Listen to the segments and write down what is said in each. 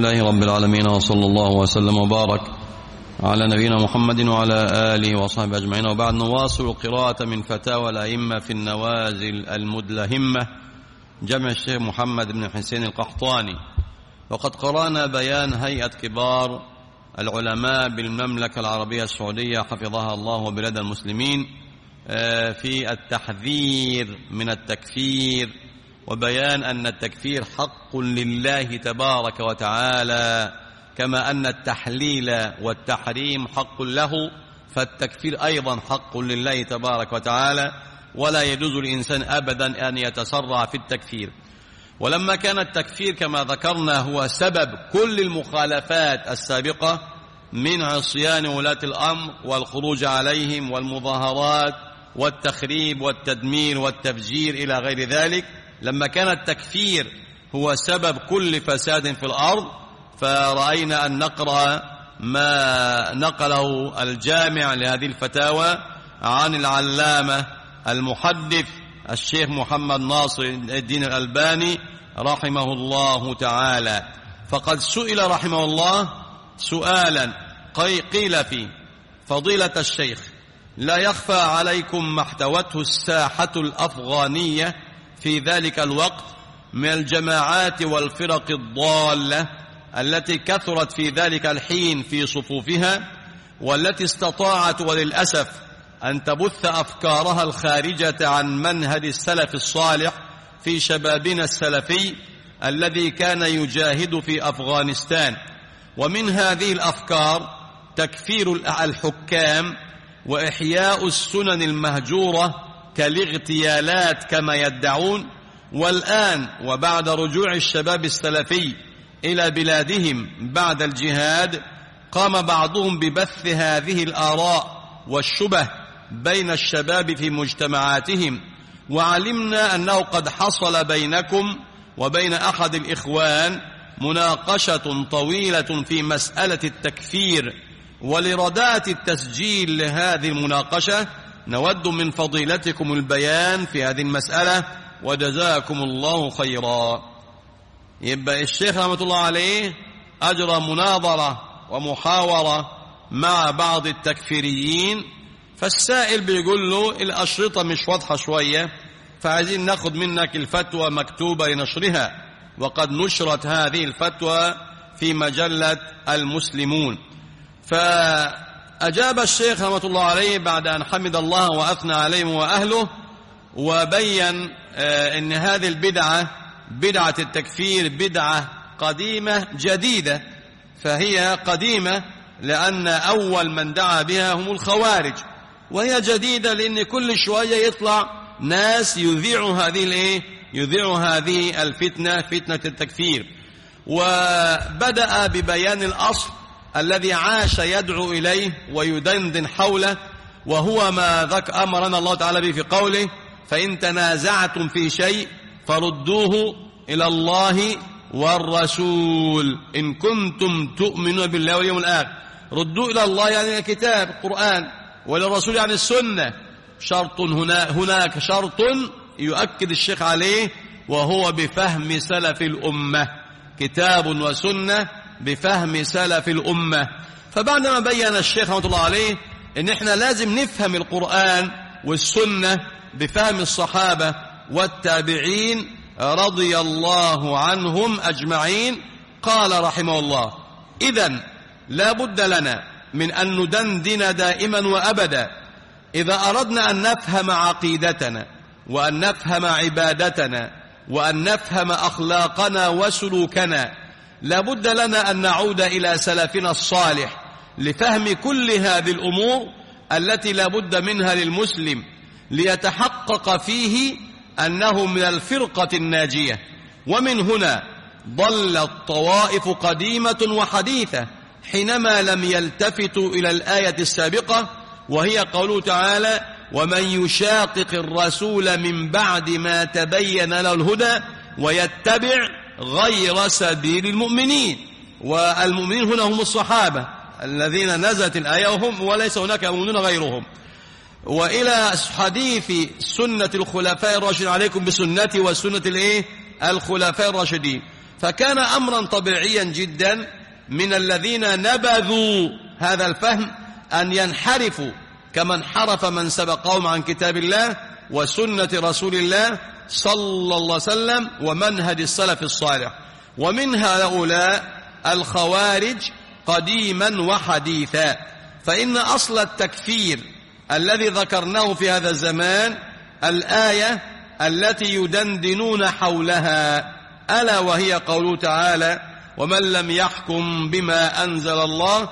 لله رب العالمين، وصلى الله وسلم وبارك على نبينا محمد وعلى آله وصحبه أجمعين. وبعد، نواصل القراءة من فتاوى الأئمة في النوازل المدلهمة، جمع الشيخ محمد بن حسين القحطاني. وقد قرأنا بيان هيئة كبار العلماء بالمملكة العربية السعودية حفظها الله وبلاد المسلمين في التحذير من التكفير، وبيان أن التكفير حق لله تبارك وتعالى، كما أن التحليل والتحريم حق له، فالتكفير أيضا حق لله تبارك وتعالى، ولا يجوز للإنسان أبدا أن يتسرع في التكفير. ولما كان التكفير كما ذكرنا هو سبب كل المخالفات السابقة من عصيان ولاة الأمر والخروج عليهم والمظاهرات والتخريب والتدمير والتفجير إلى غير ذلك، لما كان التكفير هو سبب كل فساد في الأرض، فرأينا أن نقرأ ما نقله الجامع لهذه الفتاوى عن العلامة المحدث الشيخ محمد ناصر الدين الألباني رحمه الله تعالى. فقد سئل رحمه الله سؤالا قيل فيه: فضيلة الشيخ، لا يخفى عليكم ما احتوته الساحة الأفغانية في ذلك الوقت من الجماعات والفرق الضالة التي كثرت في ذلك الحين في صفوفها، والتي استطاعت وللأسف أن تبث أفكارها الخارجة عن منهج السلف الصالح في شبابنا السلفي الذي كان يجاهد في أفغانستان. ومن هذه الأفكار تكفير الحكام وإحياء السنن المهجورة كالاغتيالات كما يدعون. والآن وبعد رجوع الشباب السلفي إلى بلادهم بعد الجهاد، قام بعضهم ببث هذه الآراء والشبه بين الشباب في مجتمعاتهم. وعلمنا أنه قد حصل بينكم وبين أحد الإخوان مناقشة طويلة في مسألة التكفير، ولرداءة التسجيل لهذه المناقشة نود من فضيلتكم البيان في هذه المسألة، وجزاكم الله خيرا. يبقى الشيخ رحمة الله عليه أجرى مناظرة ومحاورة مع بعض التكفيريين، فالسائل بيقول له الأشرطة مش واضحة شوية، فعايزين ناخد منك الفتوى مكتوبة لنشرها، وقد نشرت هذه الفتوى في مجلة المسلمون. فأجاب الشيخ رحمة الله عليه بعد أن حمد الله وأثنى عليه وأهله، وبين أن هذه البدعة، بدعة التكفير، بدعة قديمة جديدة. فهي قديمة لأن أول من دعا بها هم الخوارج، وهي جديدة لأن كل شوية يطلع ناس يذيعوا هذه الفتنة، فتنة التكفير. وبدأ ببيان الأصل الذي عاش يدعو إليه ويدندن حوله، وهو ما أمرنا الله تعالى به في قوله: فإن تنازعتم في شيء فردوه إلى الله والرسول إن كنتم تؤمنون بالله واليوم الآخر. ردوا إلى الله يعني الكتاب القرآن، وللرسول يعني السنة. شرط هناك شرط يؤكد الشيخ عليه، وهو بفهم سلف الأمة، كتاب وسنة بفهم سلف الأمة. فبعدما بيّن الشيخ رحمة الله عليه إن إحنا لازم نفهم القرآن والسنة بفهم الصحابة والتابعين رضي الله عنهم أجمعين، قال رحمه الله: إذن لا بد لنا من أن ندندن دائما وأبدا إذا أردنا أن نفهم عقيدتنا، وأن نفهم عبادتنا، وأن نفهم أخلاقنا وسلوكنا. لا بد لنا أن نعود إلى سلفنا الصالح لفهم كل هذه الأمور التي لا بد منها للمسلم، ليتحقق فيه أنه من الفرقة الناجية. ومن هنا ضلت طوائف قديمة وحديثة حينما لم يلتفتوا إلى الآية السابقة، وهي قوله تعالى: ومن يشاقق الرسول من بعد ما تبين له الهدى ويتبع غير سبيل المؤمنين. والمؤمنين هنا هم الصحابة الذين نزلت الآية وهم، وليس هناك مؤمنون غيرهم. وإلى حديث سنة الخلفاء الراشدين: عليكم بسنتي وسنة الخلفاء الراشدين. فكان أمرا طبيعيا جدا من الذين نبذوا هذا الفهم أن ينحرفوا كما انحرف من سبقهم عن كتاب الله وسنة رسول الله صلى الله عليه وسلم ومنهج السلف الصالح. ومن هؤلاء الخوارج قديما وحديثا. فإن أصل التكفير الذي ذكرناه في هذا الزمان الآية التي يدندنون حولها، ألا وهي قوله تعالى: ومن لم يحكم بما أنزل الله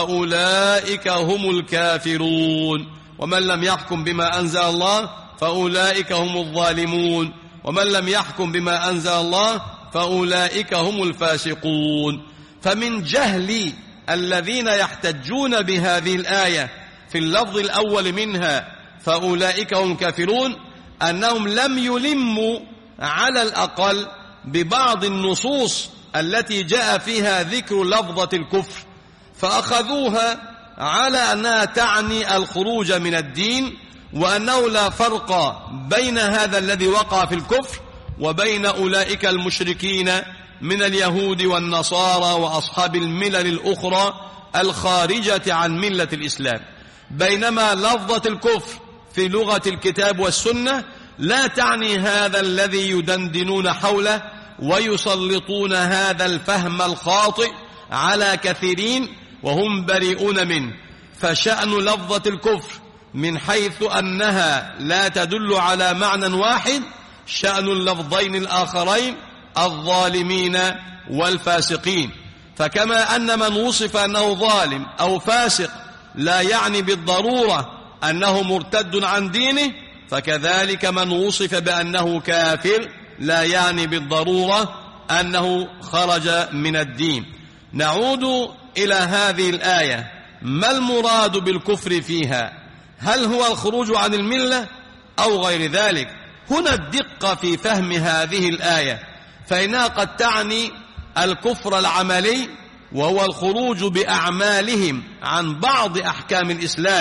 فأولئك هم الكافرون. ومن لم يحكم بما أنزل الله فأولئك هم الظالمون. ومن لم يحكم بما أنزل الله فأولئك هم الفاسقون. فمن جهل الذين يحتجون بهذه الآية في اللفظ الأول منها فأولئك هم الكافرون أنهم لم يلموا على الأقل ببعض النصوص التي جاء فيها ذكر لفظة الكفر، فأخذوها على أنها تعني الخروج من الدين، وأنه لا فرق بين هذا الذي وقع في الكفر وبين أولئك المشركين من اليهود والنصارى وأصحاب الملل الأخرى الخارجة عن ملة الإسلام. بينما لفظة الكفر في لغة الكتاب والسنة لا تعني هذا الذي يدندنون حوله ويسلطون هذا الفهم الخاطئ على كثيرين وهم بريئون منه. فشأن لفظة الكفر من حيث أنها لا تدل على معنى واحد شأن اللفظين الآخرين الظالمين والفاسقين. فكما أن من وصف أنه ظالم أو فاسق لا يعني بالضرورة أنه مرتد عن دينه، فكذلك من وصف بأنه كافر لا يعني بالضرورة أنه خرج من الدين. نعود إلى هذه الآية، ما المراد بالكفر فيها؟ هل هو الخروج عن الملة أو غير ذلك؟ هنا الدقة في فهم هذه الآية، فإنها قد تعني الكفر العملي وهو الخروج بأعمالهم عن بعض أحكام الإسلام.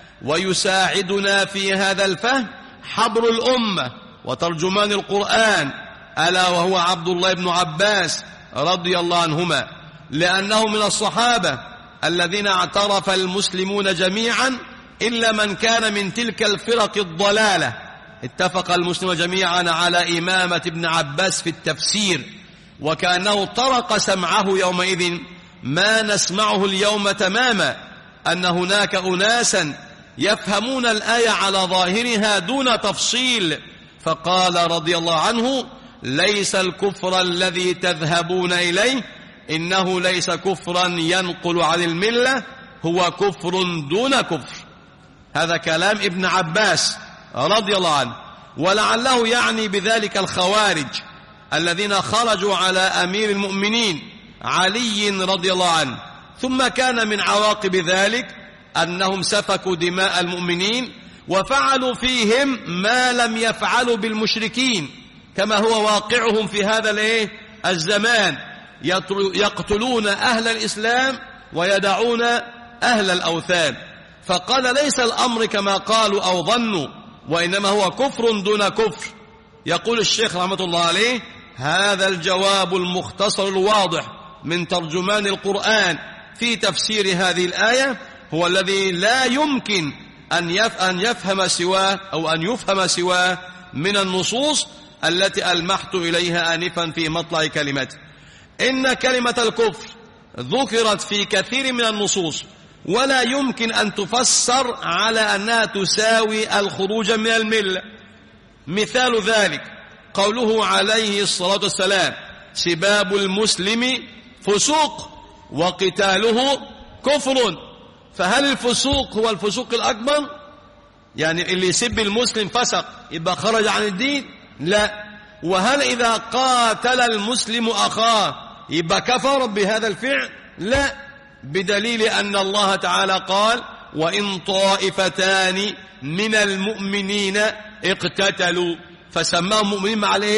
ويساعدنا في هذا الفهم حبر الأمة وترجمان القرآن ألا وهو عبد الله بن عباس رضي الله عنهما، لأنه من الصحابة الذين اعترف المسلمون جميعا إلا من كان من تلك الفرق الضلالة. اتفق المسلمون جميعا على إمامة ابن عباس في التفسير، وكأنه طرق سمعه يومئذ ما نسمعه اليوم تماما، أن هناك أناسا يفهمون الآية على ظاهرها دون تفصيل. فقال رضي الله عنه: ليس الكفر الذي تذهبون إليه، إنه ليس كفرا ينقل عن الملة، هو كفر دون كفر. هذا كلام ابن عباس رضي الله عنه. ولعله يعني بذلك الخوارج الذين خرجوا على أمير المؤمنين علي رضي الله عنه، ثم كان من عواقب ذلك أنهم سفكوا دماء المؤمنين وفعلوا فيهم ما لم يفعلوا بالمشركين، كما هو واقعهم في هذا الزمان، يقتلون أهل الإسلام ويدعون أهل الأوثان. فقال: ليس الأمر كما قالوا أو ظنوا، وإنما هو كفر دون كفر. يقول الشيخ رحمة الله عليه: هذا الجواب المختصر الواضح من ترجمان القرآن في تفسير هذه الآية هو الذي لا يمكن أن يفهم سواه أو أن يفهم سواه من النصوص التي ألمحت إليها آنفا في مطلع كلمته. إن كلمة الكفر ذكرت في كثير من النصوص، ولا يمكن أن تفسر على أنها تساوي الخروج من الملة. مثال ذلك قوله عليه الصلاة والسلام: سباب المسلم فسوق وقتاله كفر. فهل الفسوق هو الفسوق الأكبر؟ يعني اللي يسب المسلم فسق يبقى خرج عن الدين؟ لا. وهل إذا قاتل المسلم أخاه يبقى كفر بهذا الفعل؟ لا، بدليل أن الله تعالى قال: وإن طائفتان من المؤمنين اقتتلوا، فسماهم مؤمنين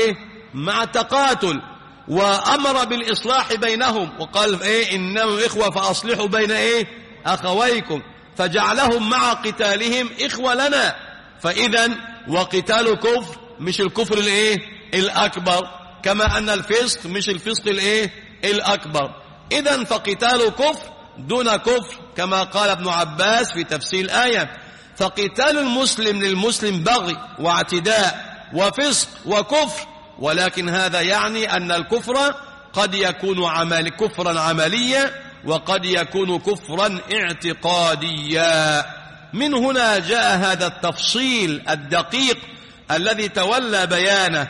مع التقاتل، وأمر بالإصلاح بينهم وقال: إنهم إخوة فأصلحوا بين أخويكم، فجعلهم مع قتالهم إخوة لنا. فإذا وقتال كفر مش الكفر الأكبر كما أن الفسق مش الفسق الأكبر. إذن فقتال كفر دون كفر كما قال ابن عباس في تفسير الآية. فقتال المسلم للمسلم بغي واعتداء وفسق وكفر، ولكن هذا يعني أن الكفر قد يكون كفرا عمليا وقد يكون كفرا اعتقاديا. من هنا جاء هذا التفصيل الدقيق الذي تولى بيانه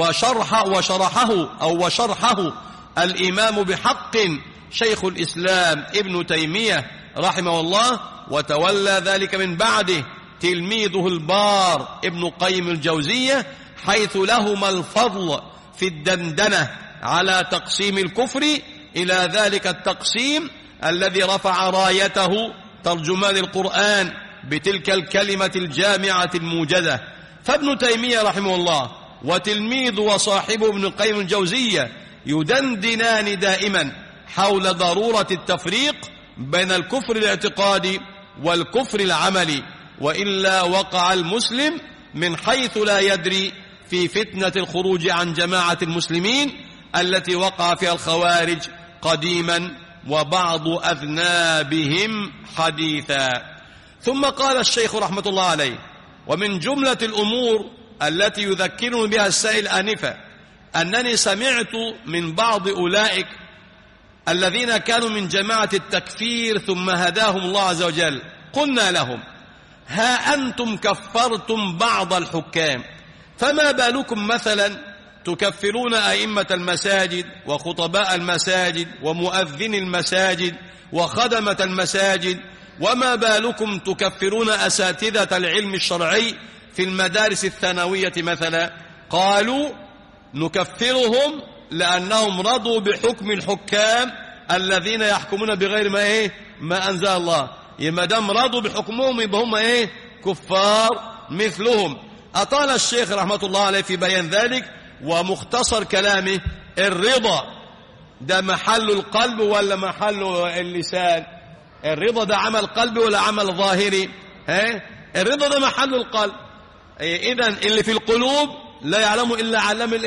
وشرحه الإمام بحق شيخ الإسلام ابن تيمية رحمه الله، وتولى ذلك من بعده تلميذه البار ابن قيم الجوزية، حيث لهما الفضل في الدندنة على تقسيم الكفر إلى ذلك التقسيم الذي رفع رايته ترجمان القرآن بتلك الكلمة الجامعة الموجزة. فابن تيمية رحمه الله وتلميذ وصاحبه ابن قيم الجوزية يدندنان دائما حول ضرورة التفريق بين الكفر الاعتقادي والكفر العملي، وإلا وقع المسلم من حيث لا يدري في فتنة الخروج عن جماعة المسلمين التي وقع فيها الخوارج قديما وبعض أذنابهم حديثا. ثم قال الشيخ رحمة الله عليه: ومن جملة الأمور التي يذكرني بها السائل آنفا أنني سمعت من بعض أولئك الذين كانوا من جماعة التكفير ثم هداهم الله عز وجل، قلنا لهم: ها أنتم كفرتم بعض الحكام، فما بالكم مثلا تكفرون أئمة المساجد وخطباء المساجد ومؤذن المساجد وخدمة المساجد، وما بالكم تكفرون أساتذة العلم الشرعي في المدارس الثانوية مثلا؟ قالوا: نكفرهم لأنهم رضوا بحكم الحكام الذين يحكمون بغير ما أنزل الله. ما دام رضوا بحكمهم يبقى هم كفار مثلهم. أطال الشيخ رحمة الله عليه في بيان ذلك، ومختصر كلامه: الرضا ده محل القلب ولا محل اللسان؟ الرضا ده عمل قلبي ولا عمل ظاهري؟ الرضا ده محل القلب. إذن اللي في القلوب لا يعلم إلا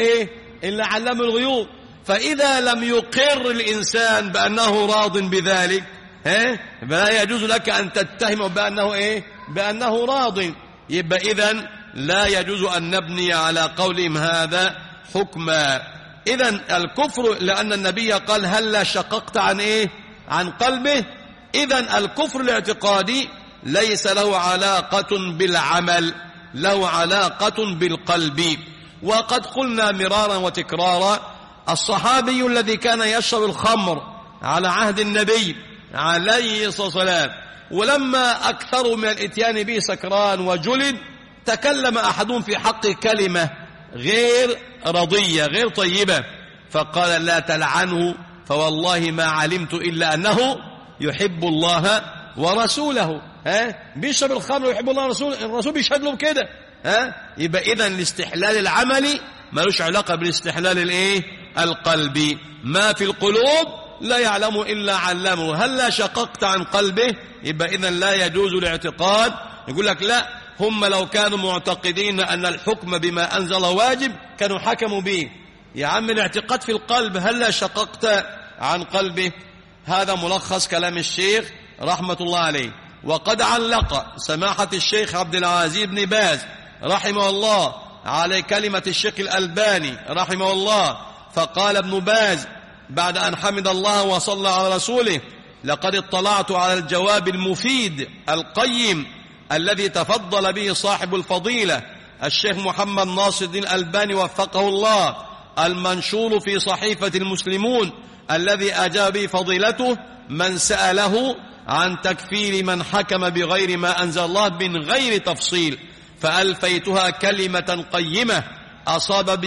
علام الغيوب. فإذا لم يقر الإنسان بأنه راض بذلك فلا يجوز لك أن تتهم بأنه راض. يبقى إذن لا يجوز أن نبني على قولهم هذا حكما. إذن الكفر، لأن النبي قال: هل شققت عن قلبه. إذن الكفر الاعتقادي ليس له علاقة بالعمل، له علاقة بالقلب. وقد قلنا مرارا وتكرارا: الصحابي الذي كان يشرب الخمر على عهد النبي عليه الصلاة والسلام، ولما أكثروا من الإتيان به سكران وجلد، تكلم أحدهم في حق كلمة غير رضية غير طيبة، فقال: لا تلعنه فوالله ما علمت إلا أنه يحب الله ورسوله. بيشرب الخمر ويحب الله ورسوله، الرسول بيشهد له كده. يبقى إذن الاستحلال العملي ملوش علاقة بالاستحلال القلبي. ما في القلوب لا يعلم إلا علمه. هل لا شققت عن قلبه؟ يبقى إذن لا يجوز الاعتقاد. يقول لك: لا، هم لو كانوا معتقدين أن الحكم بما أنزل واجب كانوا حكموا به. يا عم الاعتقاد في القلب، هل لا شققت عن قلبه؟ هذا ملخص كلام الشيخ رحمة الله عليه. وقد علق سماحة الشيخ عبد العزيز بن باز رحمه الله على كلمة الشيخ الألباني رحمه الله، فقال ابن باز بعد أن حمد الله وصلى على رسوله: لقد اطلعت على الجواب المفيد القيم الذي تفضل به صاحب الفضيلة الشيخ محمد ناصر الدين الألباني وفقه الله، المنشور في صحيفة المسلمون، الذي أجاب به فضيلته من سأله عن تكفير من حكم بغير ما أنزل الله من غير تفصيل، فألفيتها كلمة قيمة أصاب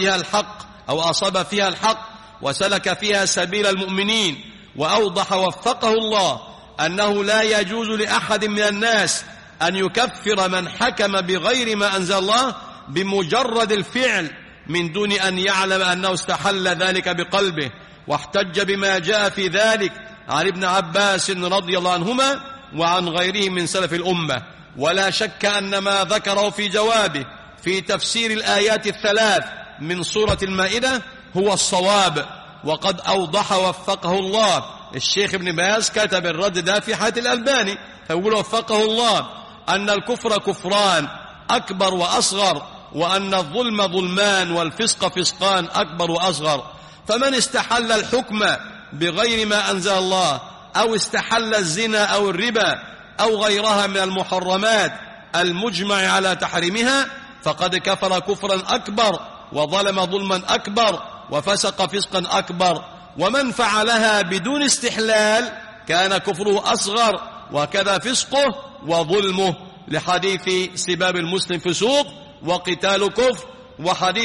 فيها الحق وسلك فيها سبيل المؤمنين، وأوضح وفقه الله أنه لا يجوز لأحد من الناس أن يكفر من حكم بغير ما أنزل الله بمجرد الفعل من دون أن يعلم أنه استحل ذلك بقلبه. واحتج بما جاء في ذلك عن ابن عباس رضي الله عنهما وعن غيره من سلف الأمة. ولا شك أن ما ذكره في جوابه في تفسير الآيات الثلاث من سورة المائدة هو الصواب، وقد أوضح وفقه الله. الشيخ ابن باز كتب الرد ده في حياة الألباني، فيقول وفقه الله أن الكفر كفران، أكبر وأصغر، وأن الظلم ظلمان والفسق فسقان، أكبر وأصغر. فمن استحل الحكم بغير ما أنزل الله، أو استحل الزنا أو الربا أو غيرها من المحرمات المجمع على تحريمها، فقد كفر كفرا أكبر، وظلم ظلما أكبر، وفسق فسقا أكبر. ومن فعلها بدون استحلال كان كفره أصغر، وكذا فسقه وظلمه، لحديث سباب المسلم فسوق وقتال كفر، وحديث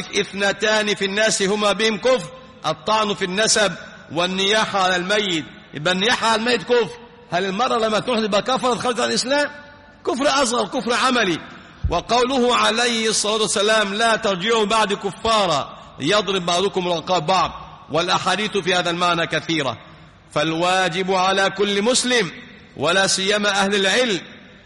2 في الناس هما بهم كفر، الطعن في النسب والنياحة على الميت. يبقى النياحة على الميت كفر. هل المرأة لما تروح تبقى كفرت خرجت عن الإسلام؟ كفر أصغر، كفر عملي. وقوله عليه الصلاة والسلام لا ترجعوا بعد كفارا يضرب بعضكم رقاب بعض، والأحاديث في هذا المعنى كثيرة. فالواجب على كل مسلم ولا سيما أهل العلم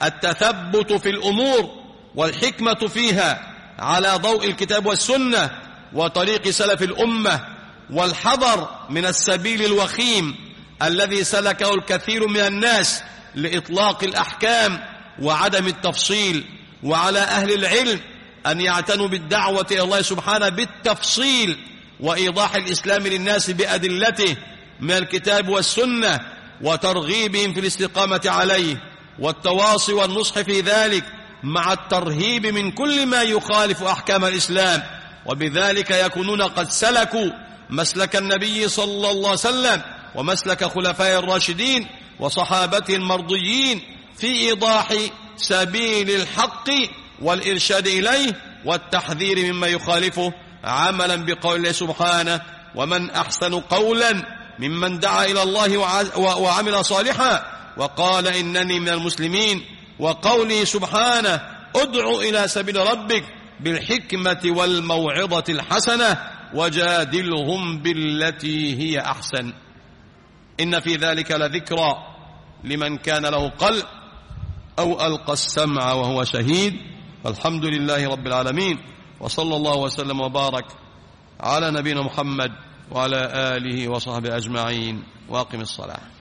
التثبت في الأمور والحكمة فيها على ضوء الكتاب والسنة وطريق سلف الأمة، والحذر من السبيل الوخيم الذي سلكه الكثير من الناس لإطلاق الأحكام وعدم التفصيل. وعلى أهل العلم أن يعتنوا بالدعوة إلى الله سبحانه بالتفصيل وإيضاح الإسلام للناس بأدلته من الكتاب والسنة، وترغيبهم في الاستقامة عليه، والتواصي والنصح في ذلك، مع الترهيب من كل ما يخالف أحكام الإسلام. وبذلك يكونون قد سلكوا مسلك النبي صلى الله عليه وسلم ومسلك خلفاء الراشدين وصحابته المرضيين في إيضاح سبيل الحق والإرشاد إليه والتحذير مما يخالفه، عملا بقول الله سبحانه ومن أحسن قولا ممن دعا إلى الله وعمل صالحا وقال إنني من المسلمين، وقوله سبحانه ادع إلى سبيل ربك بالحكمة والموعظة الحسنة وجادلهم بالتي هي أحسن. إن في ذلك لذكرى لمن كان له قلب أو ألقى السمع وهو شهيد. والحمد لله رب العالمين، وصلى الله وسلم وبارك على نبينا محمد وعلى آله وصحبه أجمعين، وأقم الصلاة.